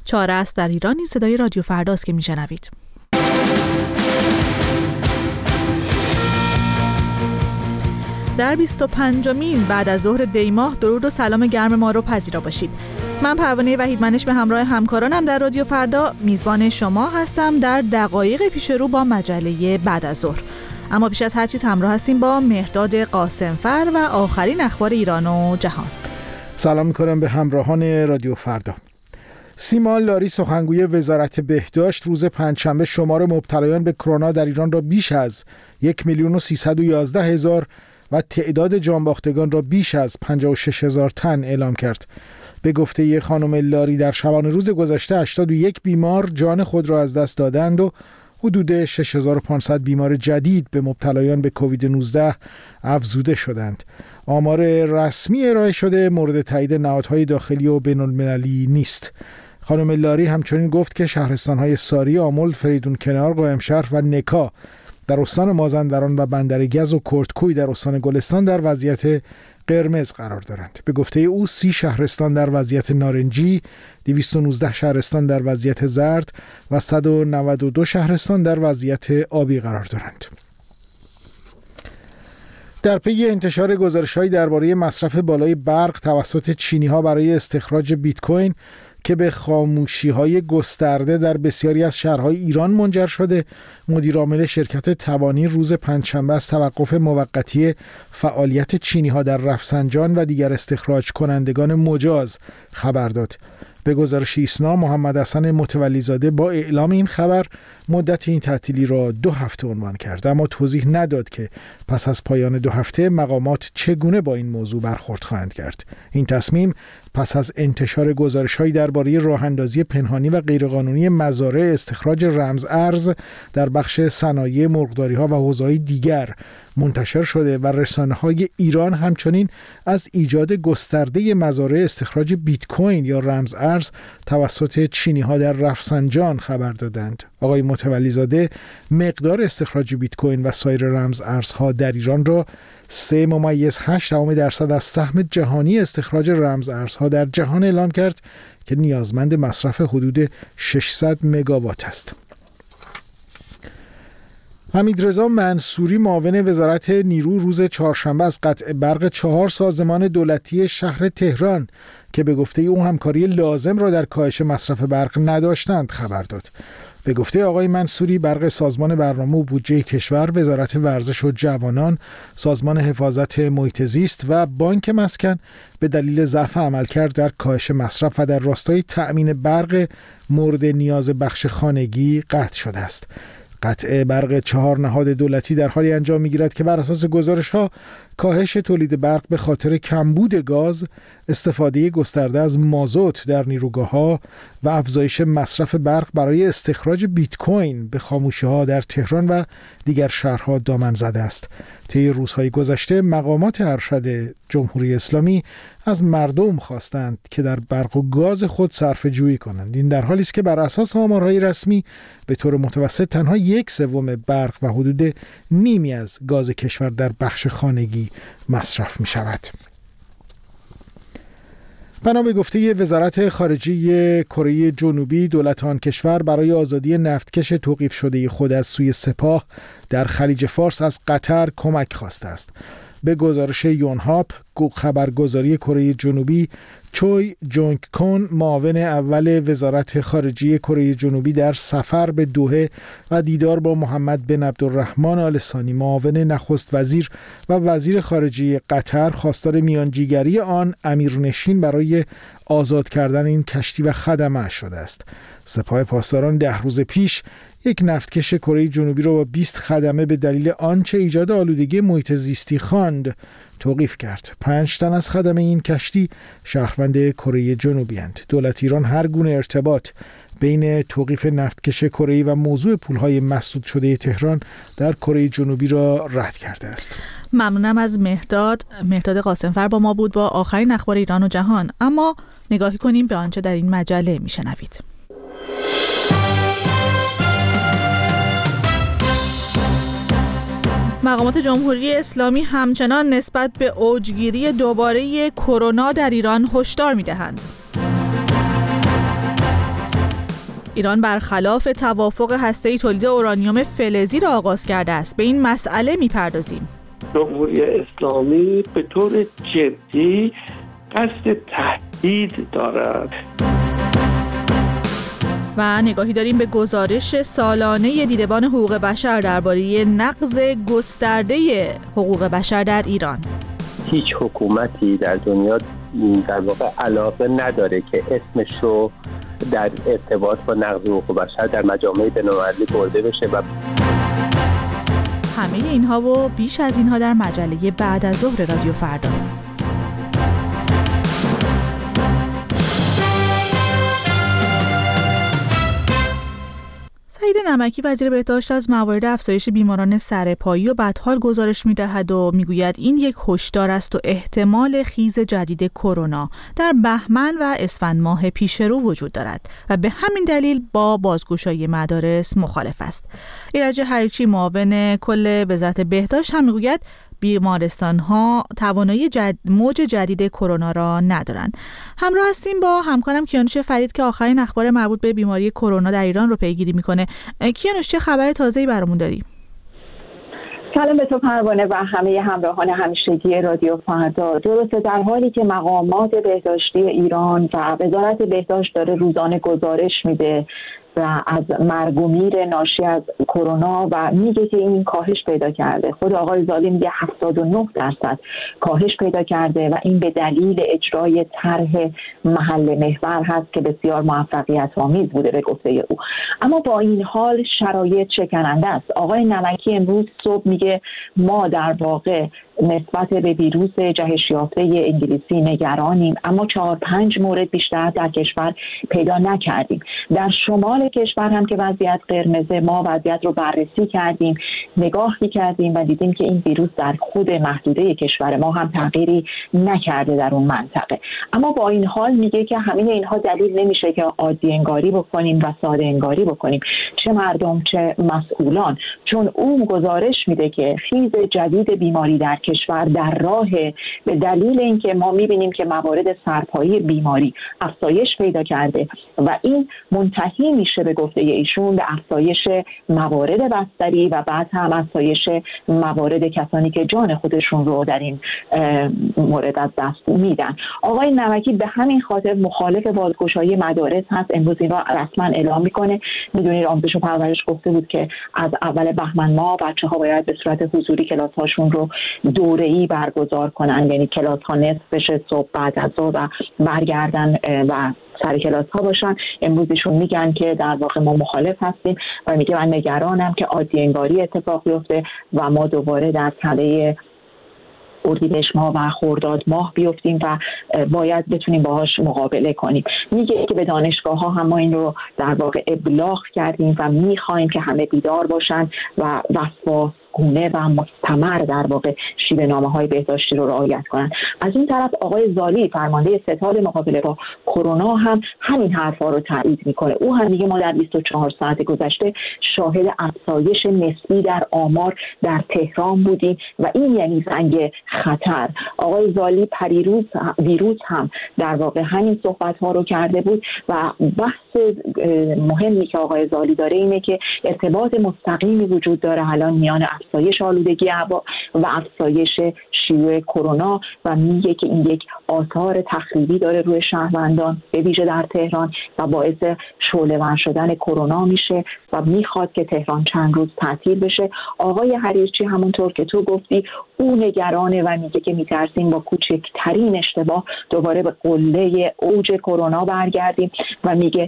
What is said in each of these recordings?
چاره است در ایران. این صدای رادیو فرداست که میشنوید. در 25مین بعد از ظهر دی‌ماه درود و سلام گرم ما رو پذیرا باشید. من پروانه وحیدمنش به همراه همکارانم در رادیو فردا میزبان شما هستم در دقایق پیش رو با مجله بعد از ظهر. اما پیش از هر چیز همراه هستیم با مهرداد قاسمفر و آخرین اخبار ایران و جهان. سلام میکنم به همراهان رادیو فردا. سیما لاری سخنگوی وزارت بهداشت روز پنجشنبه شمار مبتلایان به کرونا در ایران را بیش از 1,311,000 و تعداد جانباختگان را بیش از 56,000 تن اعلام کرد. به گفته خانم لاری در شبانه روز گذشته 81 بیمار جان خود را از دست دادند و حدود 6,500 بیمار جدید به مبتلایان به کووید 19 افزوده شدند. آمار رسمی ارائه شده مورد تایید نهادهای داخلی و بین‌المللی نیست. خانم لاری همچنین گفت که شهرستان‌های ساری، آمل، فریدون کنار، قائمشهر و نکا در استان مازندران و بندرگز و کرتکوی در استان گلستان در وضعیت قرمز قرار دارند. به گفته او 30 شهرستان در وضعیت نارنجی، 219 شهرستان در وضعیت زرد و 192 شهرستان در وضعیت آبی قرار دارند. در پی انتشار گزارش‌هایی درباره مصرف بالای برق توسط چینی‌ها برای استخراج بیت کوین که به خاموشی‌های گسترده در بسیاری از شهرهای ایران منجر شده، مدیرعامل شرکت تبانی روز پنجشنبه از توقف موقتی فعالیت چینی‌ها در رفسنجان و دیگر استخراج کنندگان مجاز خبر داد. به گزارش ایسنا، محمد حسن متولی‌زاده با اعلام این خبر مدت این تعطیلی را 2 هفته عنوان کرد، اما توضیح نداد که پس از پایان 2 هفته مقامات چگونه با این موضوع برخورد خواهند کرد. این تصمیم پس از انتشار گزارش‌هایی درباره راه‌اندازی پنهانی و غیرقانونی مزارع استخراج رمز ارز در بخش صنایع مرغداری‌ها و حوزه‌های دیگر منتشر شده و رسانه‌های ایران همچنین از ایجاد گسترده مزارع استخراج بیت کوین یا رمز ارز توسط چینی‌ها در رفسنجان خبر دادند. آقای متولی‌زاده مقدار استخراج بیت کوین و سایر رمز ارزها در ایران را 3.8% از سهم جهانی استخراج رمز ارزها در جهان اعلام کرد که نیازمند مصرف حدود 600 مگاوات است. حمیدرضا منصوری معاون وزارت نیرو روز چهارشنبه از قطع برق 4 سازمان دولتی شهر تهران که به گفته او همکاری لازم را در کاهش مصرف برق نداشتند خبر داد. به گفته آقای منصوری، برق سازمان برنامه و بودجه کشور، وزارت ورزش و جوانان، سازمان حفاظت محیط زیست و بانک مسکن به دلیل ضعف عملکرد در کاهش مصرف و در راستای تأمین برق مورد نیاز بخش خانگی قطع شده است. قطع برق 4 نهاد دولتی در حالی انجام می‌گیرد که بر اساس گزارش‌ها کاهش تولید برق به خاطر کمبود گاز، استفاده گسترده از مازوت در نیروگاه‌ها و افزایش مصرف برق برای استخراج بیت کوین به خاموشی‌ها در تهران و دیگر شهرها دامن زده است. طی روزهای گذشته مقامات ارشد جمهوری اسلامی از مردم خواستند که در برق و گاز خود صرفه جویی کنند. این در حالی است که بر اساس آمارهای رسمی به طور متوسط تنها 1/3 برق و حدود نیمی از گاز کشور در بخش خانگی مصرف می شود. بنا به گفته وزارت خارجه کره جنوبی، دولت آن کشور برای آزادی نفتکش توقیف شده خود از سوی سپاه در خلیج فارس از قطر کمک خواسته است. به گزارش یونهاپ، خبرگزاری کره جنوبی، چوی جونگ کون معاون اول وزارت خارجه کره جنوبی در سفر به دوحه و دیدار با محمد بن عبدالرحمن آل ثانی معاون نخست وزیر و وزیر خارجه قطر خواستار میانجیگری آن امیرنشین برای آزاد کردن این کشتی و خدمه شده است. سپاه پاسداران 10 روز پیش یک نفتکش کره جنوبی را با 20 خدمه به دلیل آنچه ایجاد آلودگی محیط زیستی خواند توقیف کرد. 5 تن از خدمه این کشتی شهروند کره جنوبی اند. دولت ایران هر گونه ارتباط بین توقیف نفتکش کره‌ای و موضوع پولهای مسدود شده تهران در کره جنوبی را رد کرده است. ممنونم از مهرداد قاسمفر با ما بود با آخرین اخبار ایران و جهان. اما نگاهی کنیم به آنچه در این مجله میشنوید. مقامات جمهوری اسلامی همچنان نسبت به اوجگیری دوباره کرونا در ایران هشدار می‌دهند. ایران برخلاف توافق هسته‌ای تولید اورانیوم فلزی را آغاز کرده است. به این مسئله می‌پردازیم. جمهوری اسلامی به طور جدی قصد تهدید دارد. و نگاهی داریم به گزارش سالانه دیدبان حقوق بشر درباره نقض گسترده حقوق بشر در ایران. هیچ حکومتی در دنیا در واقع علاقه نداره که اسمش رو در ارتباط با نقض حقوق بشر در مجامع بین‌المللی برده بشه. و همه اینها و بیش از اینها در مجله بعد از ظهر رادیو فردا. سعید نمکی وزیر بهداشت از موارد افزایش بیماران سرپایی و بدحال گزارش می‌دهد و میگوید این یک هشدار است و احتمال خیز جدید کرونا در بهمن و اسفند ماه پیش رو وجود دارد و به همین دلیل با بازگشایی مدارس مخالف است. ایرج حریچی معاون کل وزارت بهداشت هم میگوید بیمارستان‌ها توانایی موج جدید کرونا را ندارند. همراه هستیم با همکارم کیانوش فرید که آخرین اخبار مربوط به بیماری کرونا در ایران رو پیگیری میکنه. کیانوش، چه خبر تازه‌ای برامون داری؟ سلام به تو پروانه و همه همراهان همیشگی رادیو فردا. درسته، در حالی که مقامات بهداشتی ایران و وزارت بهداشت داره روزانه گزارش میده و از مرگ و میر ناشی از کرونا و میگه که این کاهش پیدا کرده. خود آقای زالی میگه 79% کاهش پیدا کرده و این به دلیل اجرای طرح محل محور هست که بسیار موفقیت آمیز بوده به گفته او. اما با این حال شرایط شکننده است. آقای نمکی امروز صبح میگه ما در واقع نسبت به ویروس جهش یافته انگلیسی نگرانیم، اما 4-5 مورد بیشتر در کشور پیدا نکردیم. در شمال کشور هم که وضعیت قرمزه، ما وضعیت رو بررسی کردیم، نگاهی کردیم و دیدیم که این ویروس در خود محدوده کشور ما هم تغییری نکرده در اون منطقه. اما با این حال میگه که همین اینها دلیل نمیشه که عادی انگاری بکنیم و ساده انگاری بکنیم، چه مردم چه مسئولان، چون اون گزارش میده که خیز جدید بیماری در کشور در راه به دلیل اینکه ما میبینیم که موارد سرپایی بیماری افزایش پیدا کرده و این منتهی میشه به گفته ایشون به افزایش موارد بستری و بعد هم افزایش موارد کسانی که جان خودشون رو در این مورد از دست میدن. آقای نمکی به همین خاطر مخالف بازگشایی مدارس هست. امروز این را رسما اعلام میکنه. میدونید آموزش و پرورش گفته بود که از اول بهمن ماه بچه‌ها باید به صورت حضوری کلاس‌هاشون رو دوره‌ای برگزار کنن، یعنی کلاس‌ها نصف بشه صبح بعد از ظهر و برگردن و سر کلاس ها باشن. امروز ایشون میگن که در واقع ما مخالف هستیم و میگه من نگرانم که عادی انگاری اتفاق بیفته و ما دوباره در تله اردیبهشت ماه و خرداد ماه بیفتیم و باید بتونیم باهاش مقابله کنیم. میگه که به دانشگاه ها هم ما این رو در واقع ابلاغ کردیم و میخوایم که همه بیدار باشن و وسواسگونه و مستمر در واقع شیوه‌نامه‌های بهداشتی رو رعایت کنن. از این طرف آقای زالی فرمانده ستاد مقابله با کرونا هم همین حرفا رو تایید میکنه. او هم میگه ما در 24 ساعت گذشته شاهد افزایش نسبی در آمار در تهران بودیم و این یعنی زنگ خطر. آقای زالی دیروز هم در واقع همین صحبت ها رو کرده بود و بحث مهمی که آقای زالی داره اینه که ارتباط مستقیمی وجود داره الان میان افزایش آلودگی هوا و افزایش شیوع کرونا و میگه که این یک آثار تخریبی داره روی شهروندان به ویژه در تهران و باعث شعله‌ور شدن کرونا میشه و میخواد که تهران چند روز تعطیل بشه. آقای حریچی همونطور که تو گفتی او نگرانه و میگه که میترسیم با کوچکترین اشتباه دوباره به قله اوج کرونا برگردیم و میگه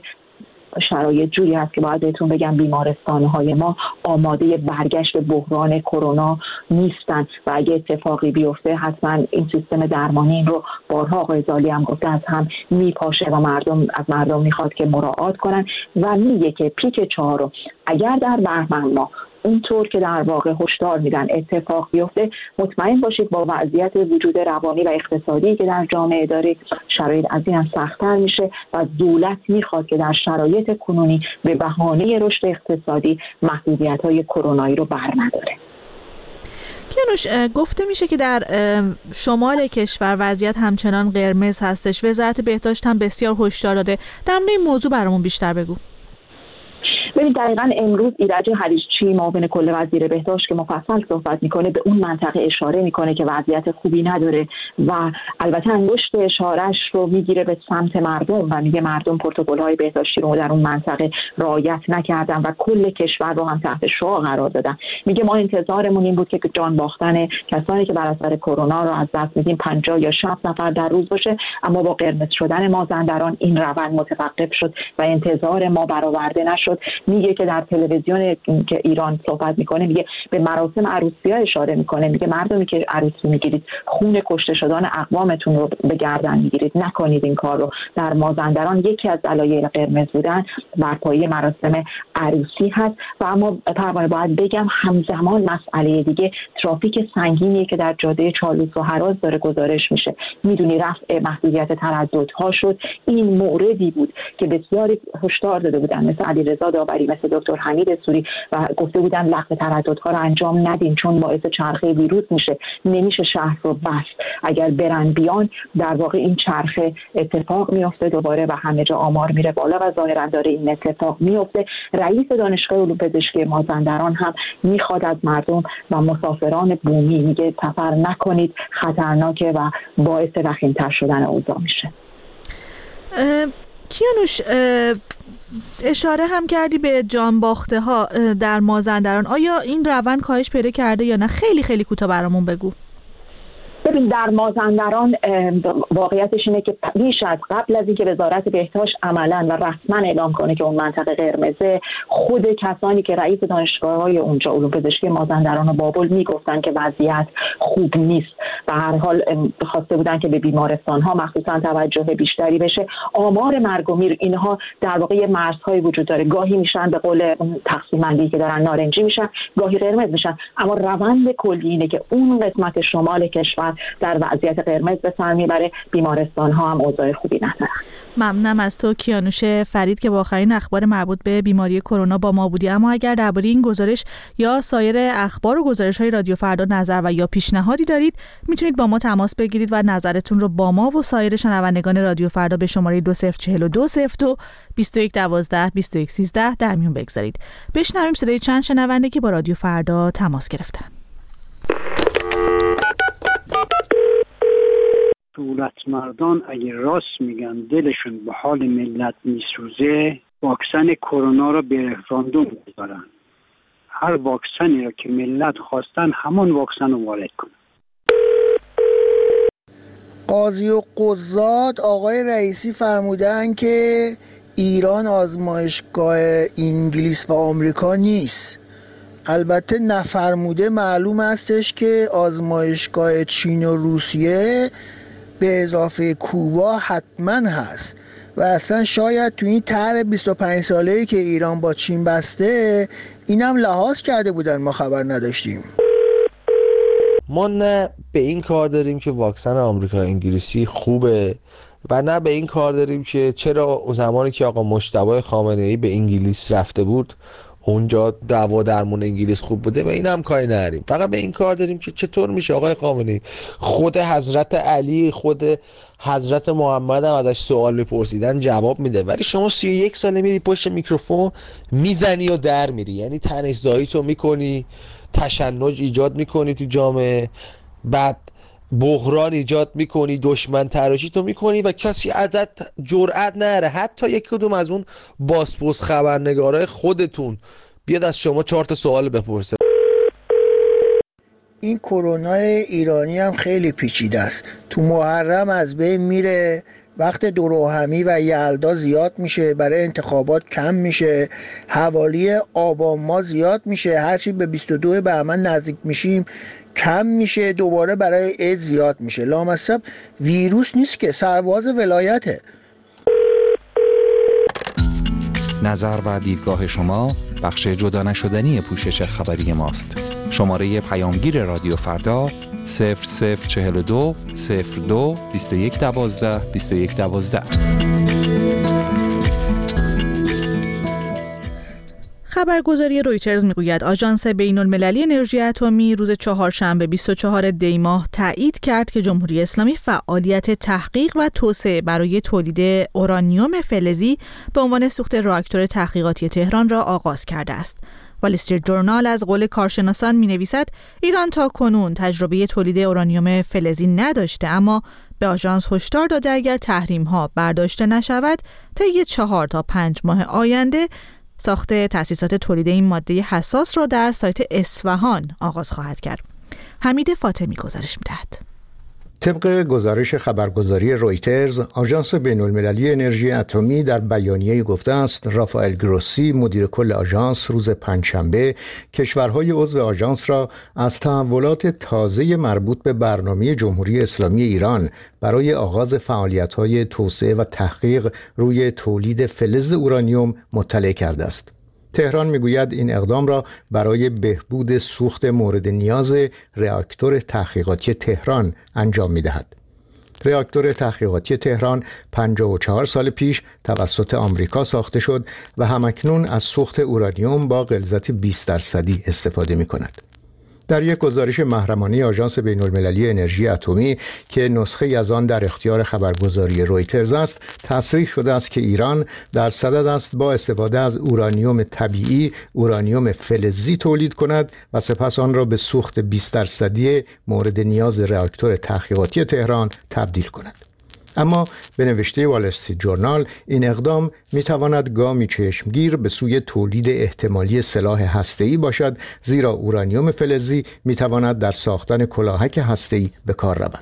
شرایط جوری هست که باید بهتون بگم بیمارستان‌های ما آماده برگشت بحران کرونا نیستن و اگه اتفاقی بیفته حتما این سیستم درمانی این رو بارها آقای زالی هم گفته از هم میپاشه و از مردم میخواد که مراعات کنن و میگه که پیک 4 اگر در بهمن ماه اونطور که در واقع هشدار میدن اتفاق بیفته، مطمئن باشید با وضعیت وجود روانی و اقتصادی که در جامعه داره شرایط از این هم سخت‌تر میشه و دولت میخواد که در شرایط کنونی به بهانه رشد اقتصادی محدودیت‌های کرونایی رو برنداره. کیانوش، گفته میشه که در شمال کشور وضعیت همچنان قرمز هستش. وزارت بهداشت هم بسیار هشدار داده. در مورد این موضوع برامون بیشتر بگو. ببین دقیقاً امروز ایرج حریصچی معاون کل وزیر بهداشت که مفصل صحبت میکنه به اون منطقه اشاره میکنه که وضعیت خوبی نداره و البته انگشت اشارهش رو میگیره به سمت مردم و میگه مردم پروتکل‌های بهداشتی رو در اون منطقه رعایت نکردن و کل کشور رو هم تحت شعاع قرار دادن. میگه ما انتظارمون این بود که جان باختن کسانی که بر اثر کرونا رو از دست میدیم 50 یا 60 نفر در روز باشه، اما با قرمز شدن مازندران این روند متوقف شد و انتظار ما برآورده نشد. میگه که در تلویزیون که ایران صحبت میکنه میگه به مراسم عروسی‌ها اشاره میکنه، میگه مردمی که عروسی میگیرید خون کشته شدن اقوامتون رو به گردن میگیرید، نکنید این کار رو. در مازندران یکی از دلایل قرمز بودن برپایی مراسم عروسی هست. و اما پروانه باید بگم همزمان مسئله دیگه ترافیک سنگینیه که در جاده چالوس و هراز داره گزارش میشه. میدونی رفع محدودیت ترددها شد. این موردی بود که بسیاری هشدار داده بودن مثل علیرضا داوری، مثل دکتر حمید سوری و گفته بودن لغو ترددها رو انجام ندین چون باعث چرخه ویروس میشه، نمیشه شهر رو بست. اگر برن بیان در واقع این چرخه اتفاق میفته دوباره و همه جا آمار میره بالا و ظاهرا داره این اتفاق میفته. رئیس دانشگاه علوم پزشکی مازندران هم میخواد از مردم و مسافران بومی، میگه سفر نکنید خطرناکه و باعث وخیم‌تر شدن اوضاع میشه. کیانوش اشاره هم کردی به جانباخته ها در مازندران، آیا این روند کاهش پیدا کرده یا نه؟ خیلی خیلی کوتاه برامون بگو. ببین در مازندران واقعیتش اینه که بیش از قبل از اینکه وزارت بهداشت عملاً و رسما اعلام کنه که اون منطقه قرمزه، خود کسانی که رئیس دانشگاه‌های اونجا علوم پزشکی مازندران و بابل میگفتن که وضعیت خوب نیست و هر حال خواسته بودن که به بیمارستان‌ها مخصوصاً توجه بیشتری بشه. آمار مرگ و میر اینها در واقع مرزهای وجود داره، گاهی میشن به قول تقسیم بندی که دارن نارنجی میشن، گاهی قرمز میشن، اما روند کلی اینه که اون قسمت شمال کشور در وضعیت قرمز به سر میبره، بیمارستان ها هم اوضاع خوبی ندارن. ممنونم از تو کیانوش فرید که با آخرین اخبار مربوط به بیماری کرونا با ما بودی. اما اگر درباره این گزارش یا سایر اخبار و گزارش های رادیو فردا نظر و یا پیشنهادی دارید میتونید با ما تماس بگیرید و نظرتون رو با ما و سایر شنوندگان رادیو فردا به شماره 204202 2112 2113 در میون بگذارید. بشنویم صدای چند شنونده که با رادیو فردا تماس گرفتن. دولت مردان اگه راست میگن دلشون به حال ملت میسوزه، واکسن کرونا رو به رفراندوم بذارن. هر واکسنی رو که ملت خواستن همون واکسن رو وارد کنن. قاضی و قضات آقای رئیسی فرمودن که ایران آزمایشگاه انگلیس و آمریکا نیست. البته نفرموده معلوم استش که آزمایشگاه چین و روسیه به اضافه کوبا حتما هست و اصلا شاید تو این طرح 25 ساله‌ای که ایران با چین بسته اینم لحاظ کرده بودن، ما خبر نداشتیم. ما نه به این کار داریم که واکسن آمریکا انگلیسی خوبه و نه به این کار داریم که چرا زمانی که آقا مجتبی خامنه‌ای به انگلیس رفته بود اونجا دوا درمون انگلیس خوب بوده، به این هم کاری نداریم. فقط به این کار داریم که چطور میشه آقای خامنه‌ای خود حضرت علی، خود حضرت محمد هم ازش سوال میپرسیدن جواب میده، ولی شما 31 ساله میری پشت میکروفون میزنی و در میری، یعنی تنش‌زایی تو میکنی، تشنج ایجاد میکنی تو جامعه، بعد بحران ایجاد میکنی، دشمن تراشی تو میکنی و کسی ازت جرئت نره حتی یک کدوم از اون باسپورس خبرنگارای خودتون بیاد از شما 4 تا سوال بپرسه. این کرونا ایرانی هم خیلی پیچیده است. تو محرم از بین میره، وقت دوروهمی و یلدا زیاد میشه، برای انتخابات کم میشه، حوالی آبان ماه زیاد میشه، هرچی به 22 بهمن نزدیک میشیم کم میشه، دوباره برای عید زیاد میشه. لامصب ویروس نیست که، سرباز ولایته. نظر و دیدگاه شما بخش جدا نشدنی پوشش خبری ماست. شماره پیامگیر رادیو فردا 0042 02 2112 2112. خبرگزاری رویترز میگوید آژانس بین‌المللی انرژی اتمی روز چهارشنبه 24 دی ماه تایید کرد که جمهوری اسلامی فعالیت تحقیق و توسعه برای تولید اورانیوم فلزی به عنوان سوخت راکتور تحقیقاتی تهران را آغاز کرده است. وال استریت جورنال از قول کارشناسان می‌نویسد ایران تا کنون تجربه تولید اورانیوم فلزی نداشته، اما به آژانس هشدار داده اگر تحریم‌ها برداشته نشود طی 4 تا 5 ماه آینده ساخت تأسیسات تولید این ماده حساس را در سایت اصفهان آغاز خواهد کرد. حمید فاطمی گزارش می‌دهد. طبق گزارش خبرگزاری رویترز، آژانس بین‌المللی انرژی اتمی در بیانیه‌ای گفته است رافائل گروسی مدیر کل آژانس روز پنجشنبه کشورهای عضو آژانس را از تحولات تازه مربوط به برنامه جمهوری اسلامی ایران برای آغاز فعالیت‌های توسعه و تحقیق روی تولید فلز اورانیوم مطلع کرده است. تهران میگوید این اقدام را برای بهبود سوخت مورد نیاز راکتور تحقیقاتی تهران انجام می‌دهد. راکتور تحقیقاتی تهران 54 سال پیش توسط آمریکا ساخته شد و همکنون از سوخت اورانیوم با غلظت 20% استفاده می‌کند. در یک گزارش محرمانه آژانس بین‌المللی انرژی اتمی که نسخه‌ای از آن در اختیار خبرگزاری رویترز است، تصریح شده است که ایران در صدد است با استفاده از اورانیوم طبیعی اورانیوم فلزی تولید کند و سپس آن را به سوخت 20% مورد نیاز راکتور تحقیقاتی تهران تبدیل کند. اما به نوشته وال استریت جورنال این اقدام میتواند گامی چشمگیر به سوی تولید احتمالی سلاح هسته‌ای باشد، زیرا اورانیوم فلزی میتواند در ساختن کلاهک هسته‌ای به کار رود.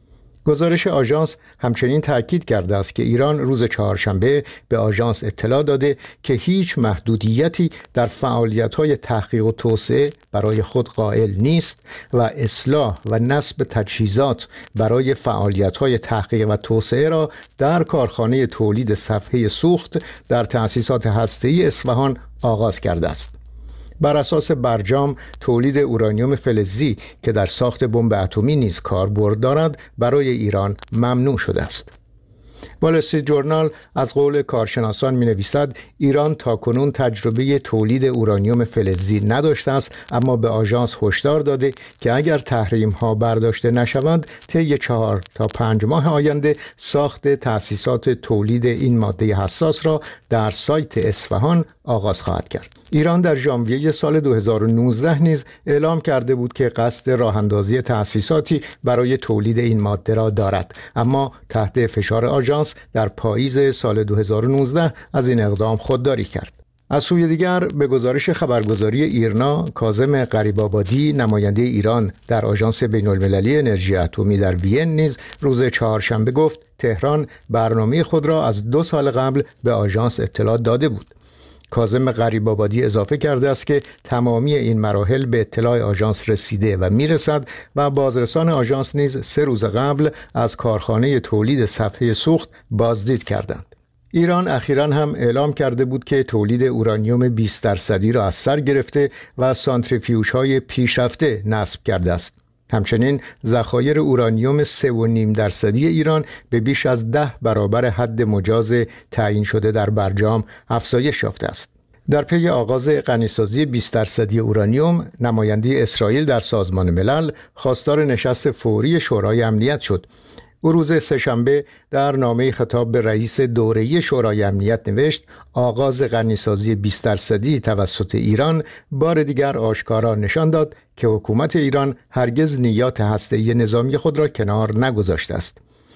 گزارش آژانس همچنین تاکید کرده است که ایران روز چهارشنبه به آژانس اطلاع داده که هیچ محدودیتی در فعالیت‌های تحقیق و توسعه برای خود قائل نیست و اصلاح و نصب تجهیزات برای فعالیت‌های تحقیق و توسعه را در کارخانه تولید صفحه سوخت در تأسیسات هسته‌ای اصفهان آغاز کرده است. بر اساس برجام تولید اورانیوم فلزی که در ساخت بمب اتمی نیز کاربرد دارد برای ایران ممنوع شده است. وال استریت جورنال از قول کارشناسان می‌نویسد ایران تاکنون تجربه تولید اورانیوم فلزی نداشته است، اما به آژانس هشدار داده که اگر تحریم‌ها برداشته نشوند طی 4 تا 5 ماه آینده ساخت تأسیسات تولید این ماده حساس را در سایت اصفهان آغاز خواهد کرد. ایران در ژانویه سال 2019 نیز اعلام کرده بود که قصد راه‌اندازی تأسیساتی برای تولید این ماده را دارد، اما تحت فشار آژانس در پاییز سال 2019 از این اقدام خودداری کرد. از سوی دیگر به گزارش خبرگزاری ایرنا، کاظم غریب‌آبادی نماینده ایران در آژانس بین‌المللی انرژی اتمی در وین نیز روز چهارشنبه گفت تهران برنامه خود را از 2 سال قبل به آژانس اطلاع داده بود. کاظم غریب‌آبادی اضافه کرده است که تمامی این مراحل به اطلاع آژانس رسیده و میرسد و بازرسان آژانس نیز 3 روز قبل از کارخانه تولید صفحه سوخت بازدید کردند. ایران اخیراً هم اعلام کرده بود که تولید اورانیوم 20% را از سر گرفته و سانتریفیوژهای پیشرفته نصب کرده است. همچنین ذخایر اورانیوم 3.5% ایران به بیش از 10 برابر حد مجاز تعیین شده در برجام افزایش یافته است. در پی آغاز غنیسازی 20% اورانیوم، نماینده اسرائیل در سازمان ملل خواستار نشست فوری شورای امنیت شد. او روز سه‌شنبه در نامه خطاب به رئیس دوره‌ای شورای امنیت نوشت آغاز غنیسازی 20% توسط ایران بار دیگر آشکارا نشان داد که حکومت ایران هرگز نیات هسته‌ای نظامی خود را کنار نگذاشته است.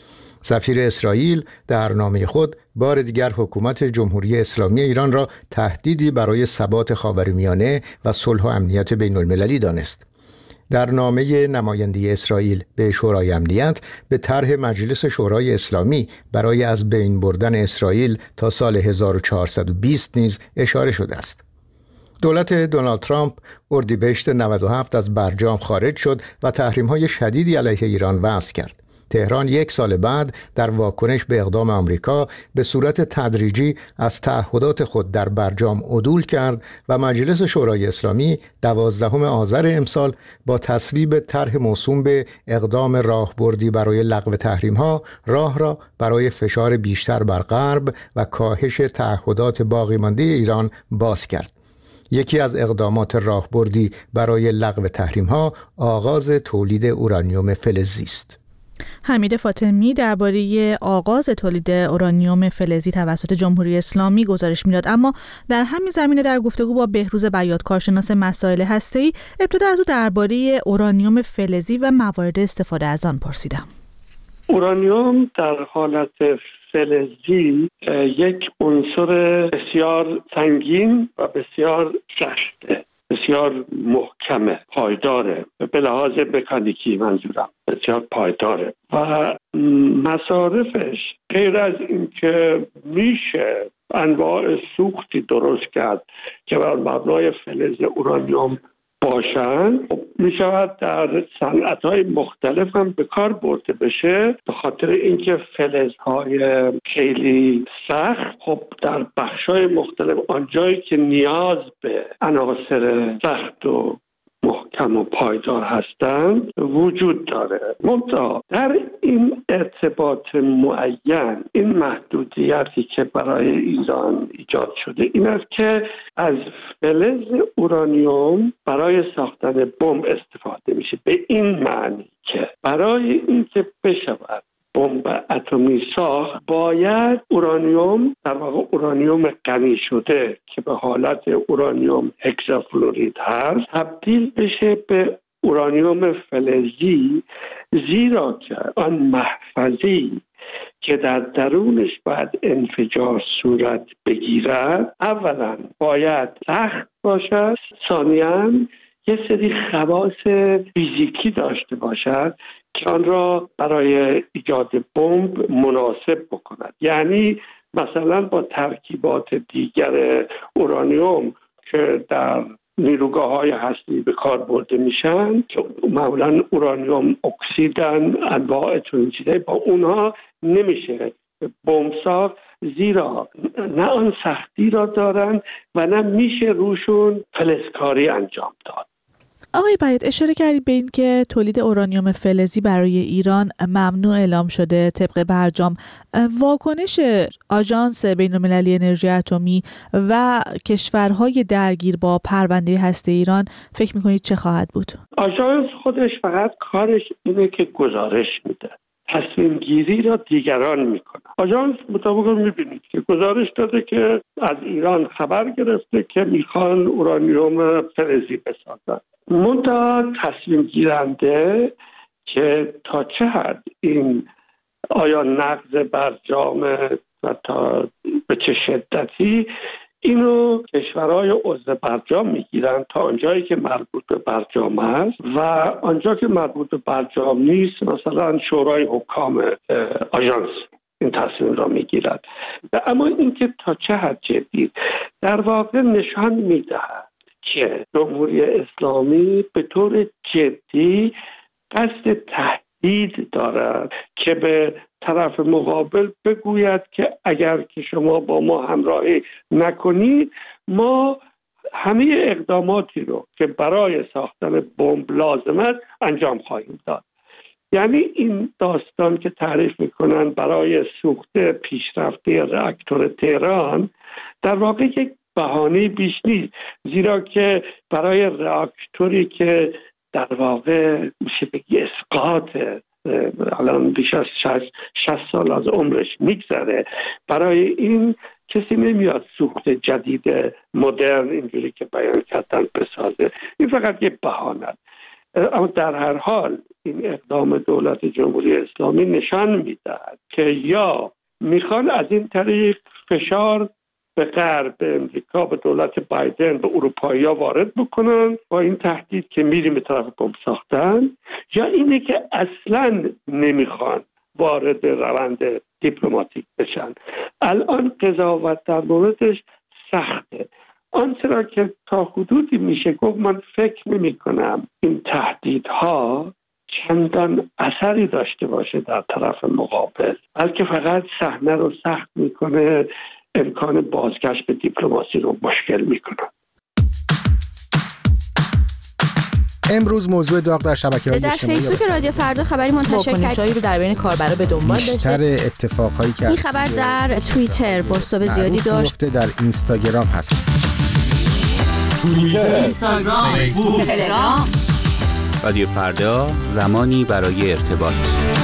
سفیر اسرائیل در نامه خود بار دیگر حکومت جمهوری اسلامی ایران را تهدیدی برای ثبات خاورمیانه و صلح و امنیت بین‌المللی دانست. در نامه نماینده اسرائیل به شورای امنیت به طرح مجلس شورای اسلامی برای از بین بردن اسرائیل تا سال 1420 نیز اشاره شده است. دولت دونالد ترامپ اردیبهشت 97 از برجام خارج شد و تحریم‌های شدیدی علیه ایران وضع کرد. تهران 1 سال بعد در واکنش به اقدام آمریکا به صورت تدریجی از تعهدات خود در برجام عدول کرد و مجلس شورای اسلامی 12 آذر امسال با تصویب طرح موسوم به اقدام راهبردی برای لغو تحریم‌ها راه را برای فشار بیشتر بر غرب و کاهش تعهدات باقی مانده ایران باز کرد. یکی از اقدامات راهبردی برای لغو تحریم‌ها آغاز تولید اورانیوم فلزی است. حمید فاطمی درباره آغاز تولید اورانیوم فلزی توسط جمهوری اسلامی گزارش میداد، اما در همین زمینه در گفتگو با بهروز بیات کارشناس مسائل هسته‌ای ابتدا از او درباره اورانیوم فلزی و موارد استفاده از آن پرسیدم. اورانیوم در حالت فلزی یک عنصر بسیار سنگین و بسیار سخته، بسیار محکمه، پایداره، به لحاظ مکانیکی منظورم بسیار پایداره و مصارفش غیر از اینکه میشه انواع سوختی درست کرد که بر مبنای فلز اورانیوم باشند، می شود در صنعت‌های مختلف هم به کار برده بشه، به خاطر اینکه فلزهای خیلی سخت خب در بخش‌های مختلف آنجایی که نیاز به عناصر سخت و محکم و پایدار هستند وجود داره. منتها در این ارتباط معین این محدودیتی که برای ایران ایجاد شده این است که از فلز اورانیوم برای ساختن بمب استفاده میشه، به این معنی که برای اینکه بشود بمب اتمی ساخت باید اورانیوم، در واقع اورانیوم غنی شده که به حالت اورانیوم هکسافلورید هست، تبدیل بشه به اورانیوم فلزی، زیرا که آن محفظه‌ای که در درونش باید انفجار صورت بگیرد اولا باید سخت باشد، ثانیاً یه سری خواص فیزیکی داشته باشد که آن را برای ایجاد بمب مناسب بکند. یعنی مثلا با ترکیبات دیگر اورانیوم که در نیروگاه‌های هسته‌ای به کار برده میشن که معمولا اورانیوم اکسیدن، انواع چنین چیزایی، با اونها نمیشه بمب ساخت، زیرا نه آن سختی را دارن و نه میشه روشون فلزکاری انجام داد. آقای بیات اشاره کردید به این که تولید اورانیوم فلزی برای ایران ممنوع اعلام شده طبق برجام. واکنش آژانس بین‌المللی انرژی اتمی و کشورهای درگیر با پرونده هسته ایران فکر می‌کنید چه خواهد بود؟ آژانس خودش فقط کارش اینه که گزارش میده، تصمیم گیری را دیگران میکنه. آژانس مطابق میبینید که گزارش داده که از ایران خبر گرفته که میخوان اورانیوم فلزی بسازن. منتها تصمیم گیرنده که تا چه حد این آیا نقض برجام و تا به چه شدتی، اینو کشورهای عضو برجام میگیرن تا آنجایی که مربوط به برجام است و آنجا که مربوط به برجام نیست مثلا شورای حکام آژانس این تصمیم را میگیرد. اما اینکه تا چه حد جدی در واقع نشان میدهد که جمهوری اسلامی به طور جدی قصد تهدید دارد که به طرف مقابل بگوید که اگر که شما با ما همراهی نکنید ما همه اقداماتی رو که برای ساختن بمب لازم است انجام خواهیم داد. یعنی این داستان که تعریف میکنن برای سوخت پیشرفته راکتور تهران در واقع یک بهانه بیش نیست، زیرا که برای راکتوری که در واقع میشه بگی اسقاط الان بیش از 60 سال از عمرش میگذره، برای این کسی نمیاد سوخت جدید مدرن اینجوری که بیان کردن بسازه. این فقط یک بهانه است. اما در هر حال این اقدام دولت جمهوری اسلامی نشان میدهد که یا میخوان از این طریق فشار به غرب، به امریکا، به دولت بایدن، به اروپایی‌ها وارد بکنن با این تهدید که میریم به طرف بمب ساختن، یا اینه که اصلاً نمیخوان وارد روند دیپلماتیک بشن. الان قضاوت در موردش سخته. آنچه که تا حدودی میشه گفت من فکر نمی کنم این تهدیدها چندان اثری داشته باشه در طرف مقابل، بلکه فقط صحنه رو سخت میکنه، امکان بازگشت به دیپلماسی رو مشکل میکنه. امروز موضوع داغ در شبکه‌های اجتماعی در فیسبوک رادیو فردا خبری منتشر کرد. واکنش‌هایی رو در بین کاربرا به دنبال داشته. بیشتر اتفاقایی که این خبر در توییتر بازتاب زیادی داشت. در اینستاگرام هست. توییتر، اینستاگرام، فیسبوک، تلگرام. رادیو فردا، زمانی برای ارتباط.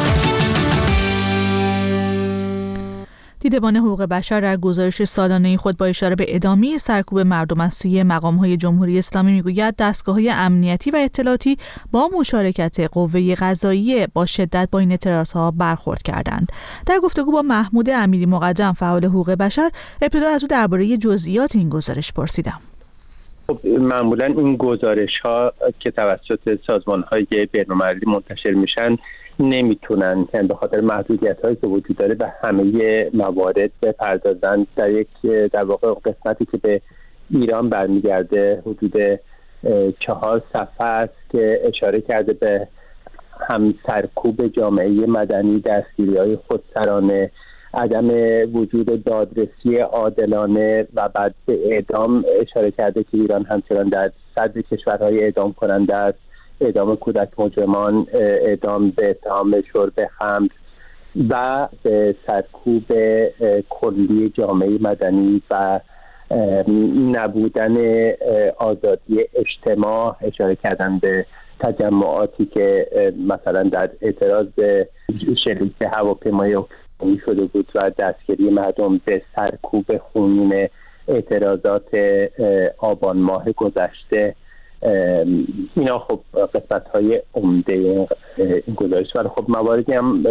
دیدبان حقوق بشر در گزارش سالانه خود با اشاره به ادامه سرکوب مردم از سوی مقام‌های جمهوری اسلامی میگوید دستگاه‌های امنیتی و اطلاعاتی با مشارکت قوه قضاییه با شدت با این اعتراضها برخورد کردند. در گفتگو با محمود امیری مقدم فعال حقوق بشر، ابتدا از او درباره جزئیات این گزارش پرسیدم. معمولا این گزارش‌ها که توسط سازمان‌های بین‌المللی منتشر میشن نمیتونن به خاطر محدودیت‌هایی که وجود داره به همه موارد بپردازن. در واقع قسمتی که به ایران برمیگرده حدود 4 صفحه است که اشاره کرده به هم سرکوب جامعه مدنی، دستگیری‌های خودسرانه، عدم وجود دادرسی عادلانه و بعد به اعدام اشاره کرده که ایران همچنان در صدر کشورهای اعدام کننده است، اعدام کودک مجرمان، اعدام به اتهام شرب خمر و به سرکوب کلی جامعه مدنی و نبودن آزادی اجتماع. اشاره کردن به تجمعاتی که مثلا در اعتراض به شلیک هواپیمای اوکراینی شده بود و دستگیری مردم، به سرکوب خونین اعتراضات آبان ماه گذشته. اینا خب قسمت‌های عمده این گزارش، ولی خب مواردی هم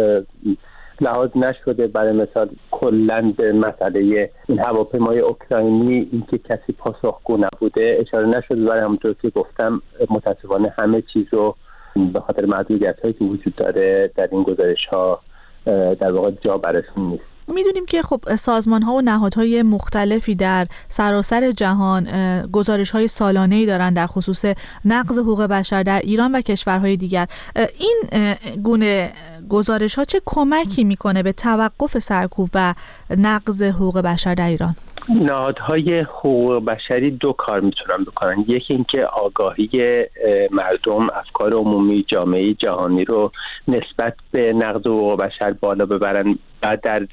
لحاظ نشده. برای مثال کلاً به مسئله این هواپیمای اوکراینی اینکه کسی پاسخگو نبوده اشاره نشده، ولی همونطور که گفتم متاسفانه همه چیز رو به خاطر محدودیت‌هایی که وجود داره در این گزارش‌ها در واقع جا برشون نیست. میدونیم که خب سازمان‌ها و نهادهای مختلفی در سراسر جهان گزارش‌های سالانه‌ای دارن در خصوص نقض حقوق بشر در ایران و کشورهای دیگر. این گونه گزارش‌ها چه کمکی میکنه به توقف سرکوب و نقض حقوق بشر در ایران؟ نهادهای حقوق بشری 2 کار میتونن بکنن. یکی اینکه آگاهی مردم، افکار عمومی، جامعه جهانی رو نسبت به نقض حقوق بشر بالا ببرن و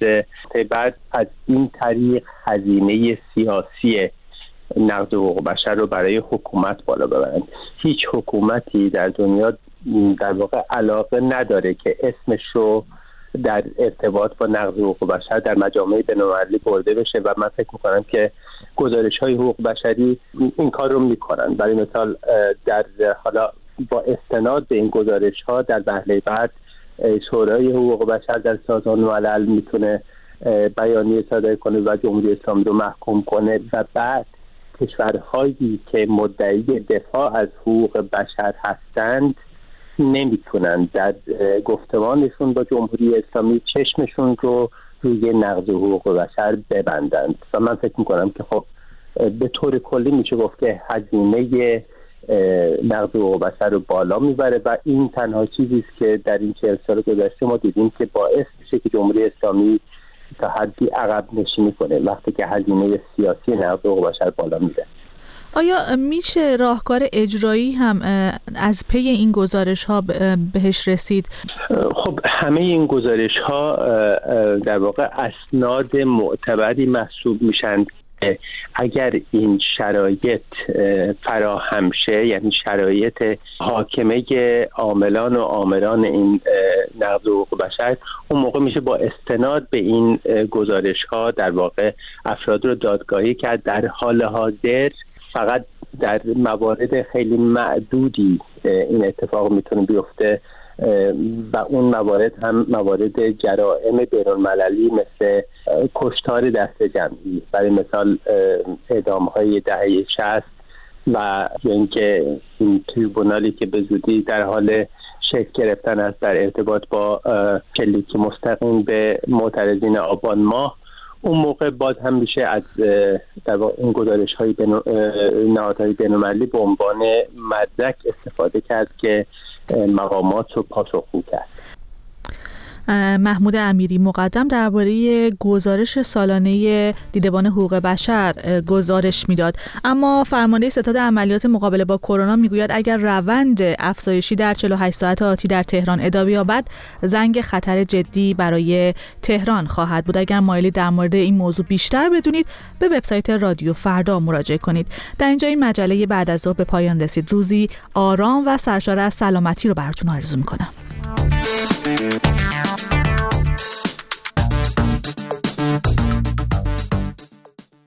بعد از این طریق هزینه سیاسی نقض حقوق بشر رو برای حکومت بالا ببرن. هیچ حکومتی در دنیا در واقع علاقه نداره که اسمش رو در ارتباط با نقض حقوق بشر در مجامع بین‌المللی برده بشه و من فکر می‌کنم که گزارش‌های حقوق بشری این کار رو می‌کنن. برای مثال در حالا با استناد به این گزارش‌ها در وهله بعد شورای حقوق بشر در سازمان ملل میتونه بیانیه صادر کنه و جمهوری اسلامی رو محکوم کنه و بعد کشورهایی که مدعی دفاع از حقوق بشر هستند نمیتونن در گفتمانشون با جمهوری اسلامی چشمشون رو روی نقض حقوق بشر ببندند. و من فکر میکنم که خب به طور کلی میشه گفت که هزینه نقض حقوق بشر رو بالا میبره و این تنها چیزی است که در این 40 سال گذشته ما دیدیم که باعث میشه که جمهوری اسلامی تا حدی عقب نشینی کنه وقتی که هزینه سیاسی نقض حقوق بشر بالا میره. آیا میشه راهکار اجرایی هم از پی این گزارش ها بهش رسید؟ خب همه این گزارش ها در واقع اسناد معتبری محسوب میشن. اگر این شرایط فراهم شه، یعنی شرایط حاکمه عاملان و آمران این نقض حقوق بشر، اون موقع میشه با استناد به این گزارش ها در واقع افراد رو دادگاهی کرد. در حال حاضر فقط در موارد خیلی معدودی این اتفاق میتونه بیفته و اون موارد هم موارد جرائم بین‌المللی مثل کشتار دست جمعی، برای مثال اعدام‌های دهه 60 و اینکه این تریبونالی که به زودی در حال شکل گرفتن است در ارتباط با شلیک مستقیم به معترضین آبان ماه. اون موقع باز هم میشه از در واقع این گزارش‌های نهادهای بین‌المللی به عنوان مدرک استفاده کرد که مقامات رو پاسخگو کرد. محمود امیری مقدم درباره گزارش سالانه دیدبان حقوق بشر گزارش میداد. اما فرمانده ستاد عملیات مقابله با کرونا میگوید اگر روند افزایشی در 48 ساعت آتی در تهران ادامه یابد زنگ خطر جدی برای تهران خواهد بود. اگر مایلی در مورد این موضوع بیشتر بدونید به وبسایت رادیو فردا مراجعه کنید. در اینجا این مجله بعد از ظهر به پایان رسید. روزی آرام و سرشار از سلامتی رو براتون آرزو میکنم.